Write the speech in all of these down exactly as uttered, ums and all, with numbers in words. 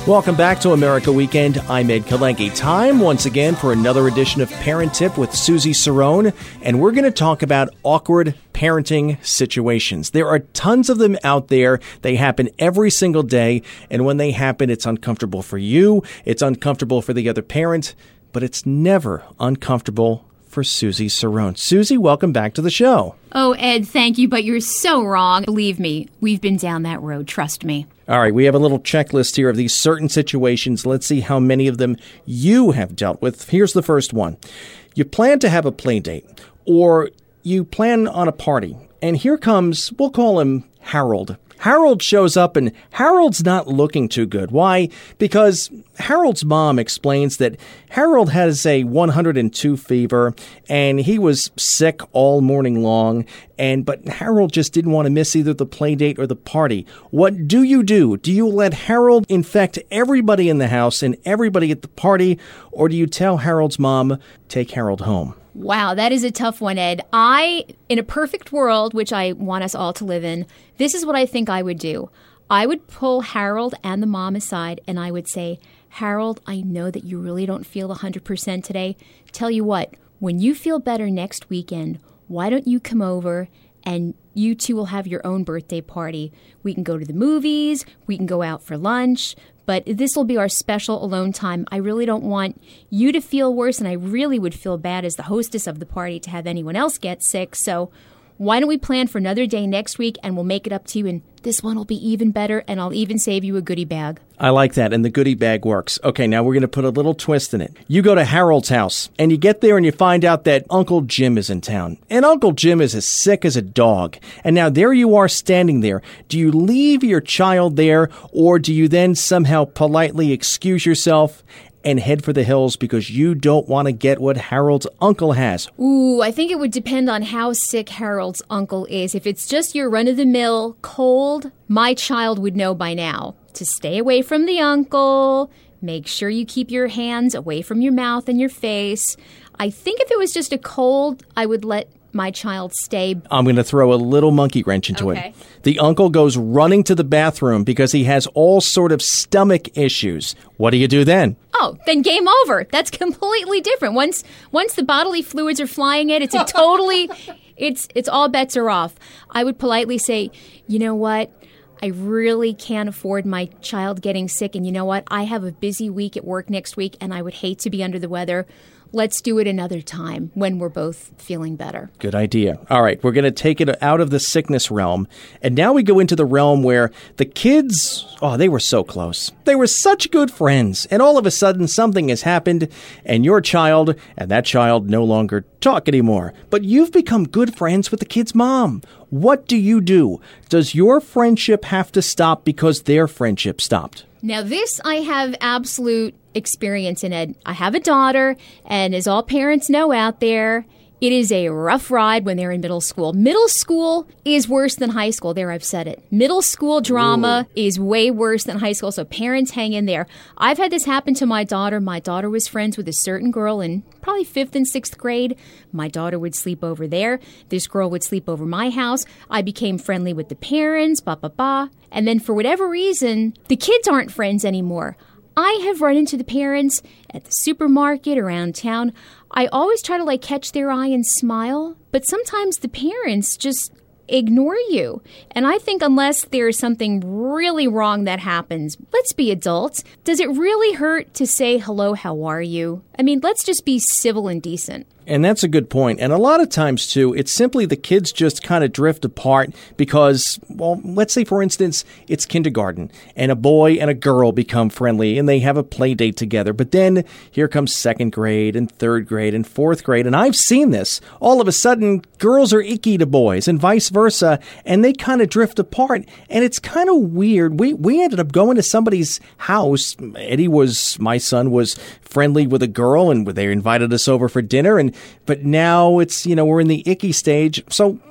Welcome back to America Weekend. I'm Ed Kalenki. Time once again for another edition of Parent Tip with Susie Cerrone, and we're going to talk about awkward parenting situations. There are tons of them out there. They happen every single day, and when they happen, it's uncomfortable for you, it's uncomfortable for the other parent, but it's never uncomfortable for Susie Cerrone. Susie, welcome back to the show. Oh, Ed, thank you, but you're so wrong. Believe me, we've been down that road. Trust me. All right, we have a little checklist here of these certain situations. Let's see how many of them you have dealt with. Here's the first one. You plan to have a play date, or you plan on a party, and here comes, we'll call him Harold. Harold shows up, and Harold's not looking too good. Why? Because Harold's mom explains that Harold has a one hundred two fever, and he was sick all morning long, and but Harold just didn't want to miss either the play date or the party. What do you do? Do you let Harold infect everybody in the house and everybody at the party, or do you tell Harold's mom, take Harold home? Wow, that is a tough one, Ed. I, in a perfect world, which I want us all to live in, this is what I think I would do. I would pull Harold and the mom aside, and I would say, Harold, I know that you really don't feel one hundred percent today. Tell you what, when you feel better next weekend, why don't you come over and you two will have your own birthday party. We can go to the movies, we can go out for lunch, but this will be our special alone time. I really don't want you to feel worse, and I really would feel bad as the hostess of the party to have anyone else get sick. So why don't we plan for another day next week, and we'll make it up to you, and this one will be even better, and I'll even save you a goodie bag. I like that, and the goodie bag works. Okay, now we're going to put a little twist in it. You go to Harold's house, and you get there and you find out that Uncle Jim is in town. And Uncle Jim is as sick as a dog. And now there you are standing there. Do you leave your child there, or do you then somehow politely excuse yourself and head for the hills because you don't want to get what Harold's uncle has? Ooh, I think it would depend on how sick Harold's uncle is. If it's just your run-of-the-mill cold, my child would know by now to stay away from the uncle. Make sure you keep your hands away from your mouth and your face. I think if it was just a cold, I would let my child stay. I'm going to throw a little monkey wrench into okay. it. The uncle goes running to the bathroom because he has all sort of stomach issues. What do you do then? Oh, then game over. That's completely different. Once once the bodily fluids are flying in, it's a totally, it's it's all bets are off. I would politely say, you know what? I really can't afford my child getting sick. And you know what? I have a busy week at work next week, and I would hate to be under the weather. Let's do it another time when we're both feeling better. Good idea. All right, we're going to take it out of the sickness realm. And now we go into the realm where the kids, oh, they were so close. They were such good friends. And all of a sudden, something has happened, and your child and that child no longer talk anymore. But you've become good friends with the kid's mom. What do you do? Does your friendship have to stop because their friendship stopped? Now, this I have absolute experience in, Ed. I have a daughter, and as all parents know out there, it is a rough ride when they're in middle school. Middle school is worse than high school. There, I've said it. Middle school drama Ooh. is way worse than high school, so parents hang in there. I've had this happen to my daughter. My daughter was friends with a certain girl in probably fifth and sixth grade. My daughter would sleep over there. This girl would sleep over my house. I became friendly with the parents, ba ba ba. And then for whatever reason, the kids aren't friends anymore. I have run into the parents at the supermarket, around town. I always try to like catch their eye and smile, but sometimes the parents just ignore you. And I think unless there is something really wrong that happens, let's be adults. Does it really hurt to say, hello, how are you? I mean, let's just be civil and decent. And that's a good point. And a lot of times, too, it's simply the kids just kind of drift apart because, well, let's say, for instance, it's kindergarten and a boy and a girl become friendly and they have a play date together. But then here comes second grade and third grade and fourth grade. And I've seen this. All of a sudden, girls are icky to boys and vice versa. And they kind of drift apart. And it's kind of weird. We, we ended up going to somebody's house. Eddie was, my son was friendly with a girl and they invited us over for dinner. And but now it's, you know, we're in the icky stage. So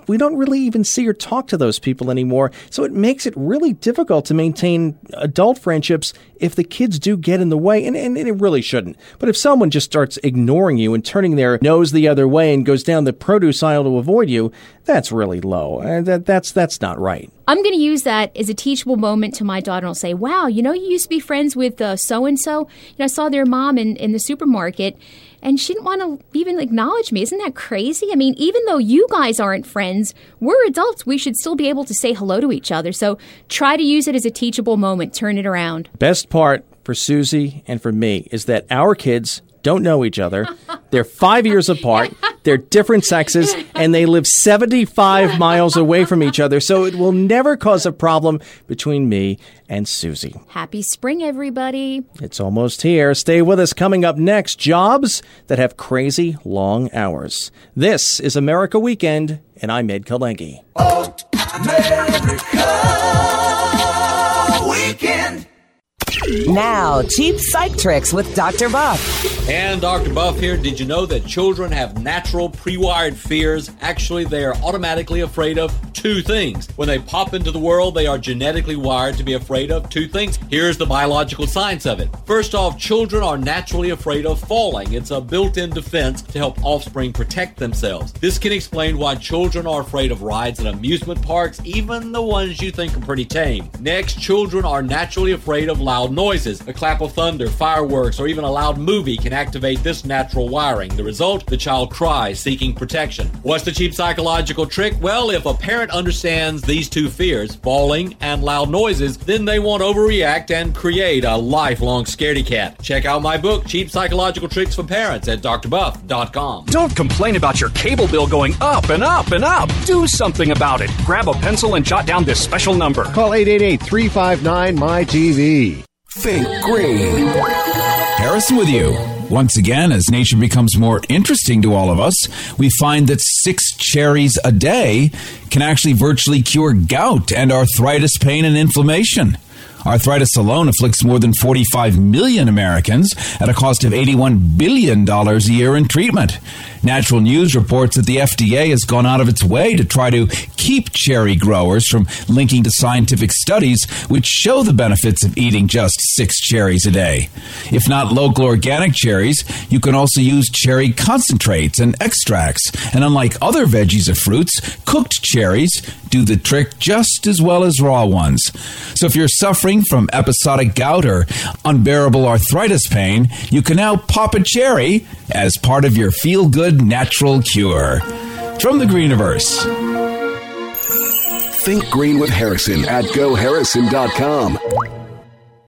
we don't really even see or talk to those people anymore. So it makes it really difficult to maintain adult friendships if the kids do get in the way, and, and it really shouldn't. But if someone just starts ignoring you and turning their nose the other way and goes down the produce aisle to avoid you, that's really low. And that, that's that's not right. I'm going to use that as a teachable moment to my daughter, and I'll say, wow, you know, you used to be friends with uh, so-and-so. You know, I saw their mom in, in the supermarket, and she didn't want to even acknowledge me. Isn't that crazy? I mean, even though you guys aren't friends, we're adults. We should still be able to say hello to each other. So try to use it as a teachable moment. Turn it around. Best part for Susie and for me is that our kids don't know each other. They're five years apart. They're different sexes, and they live seventy-five miles away from each other, so it will never cause a problem between me and Susie. Happy spring, everybody. It's almost here. Stay with us. Coming up next, jobs that have crazy long hours. This is America Weekend, and I'm Ed Kalengi. Oh, America Weekend. Now, cheap psych tricks with Doctor Buff. And Doctor Buff here. Did you know that children have natural pre-wired fears? Actually, they are automatically afraid of two things. When they pop into the world, they are genetically wired to be afraid of two things. Here's the biological science of it. First off, children are naturally afraid of falling. It's a built-in defense to help offspring protect themselves. This can explain why children are afraid of rides at amusement parks, even the ones you think are pretty tame. Next, children are naturally afraid of loud noises. A clap of thunder, fireworks, or even a loud movie can activate this natural wiring. The result, the child cries, seeking protection. What's the cheap psychological trick? Well, if a parent understands these two fears, falling and loud noises, then they won't overreact and create a lifelong scaredy cat. Check out my book, Cheap Psychological Tricks for Parents, at D R buff dot com. Don't complain about your cable bill going up and up and up. Do something about it. Grab a pencil and jot down this special number. Call eight eight eight, three five nine, M Y T V. Think green. Harrison with you. Once again, as nature becomes more interesting to all of us, we find that six cherries a day can actually virtually cure gout and arthritis, pain, and inflammation. Arthritis alone afflicts more than forty-five million Americans at a cost of eighty-one billion dollars a year in treatment. Natural News reports that the F D A has gone out of its way to try to keep cherry growers from linking to scientific studies which show the benefits of eating just six cherries a day. If not local organic cherries, you can also use cherry concentrates and extracts. And unlike other veggies or fruits, cooked cherries do the trick just as well as raw ones. So if you're suffering from episodic gout or unbearable arthritis pain, you can now pop a cherry as part of your feel-good natural cure. From the Greeniverse. Think green with Harrison at go harrison dot com.